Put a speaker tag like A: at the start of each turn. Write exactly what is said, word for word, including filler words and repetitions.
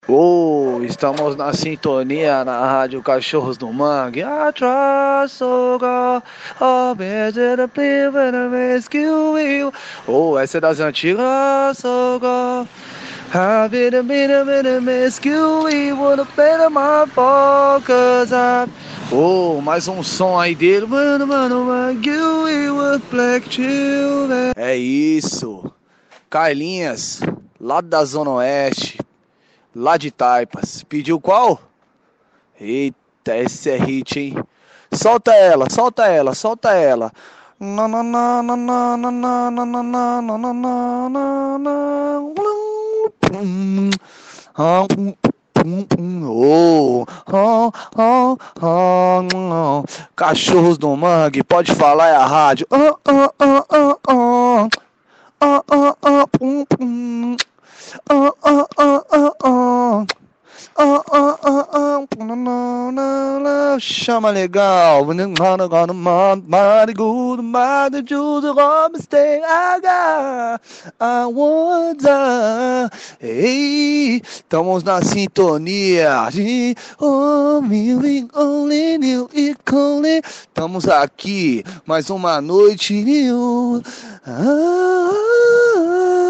A: Oh, estamos na sintonia na Rádio Cachorros do Mangue. I try so God, oh, better believe in a rescue you. Oh, essa é das antigas, so God. I've been a bit of a rescue you, would have been my fault, cause I... Oh, mais um som aí dele. Mano, mano, mano, you with black children. É isso. Carlinhas, lá da Zona Oeste. Lá de Taipas. Pediu qual? Eita, esse é hit, hein? Solta ela, solta ela, solta ela. Oh, oh, oh, oh. Cachorros do Mangue, pode falar, é a rádio. Oh, oh, oh, oh, oh. Oh, oh, oh, pum, pum. Oh, oh, oh, oh, oh. Oh, oh, oh, oh. No, no, no, no. Chama legal. Mighty good, mighty Jews of mistake. I got, I wonder. Ei, estamos na sintonia de Oh, me only new e only. Estamos aqui mais uma noite new. Ah, ah, ah.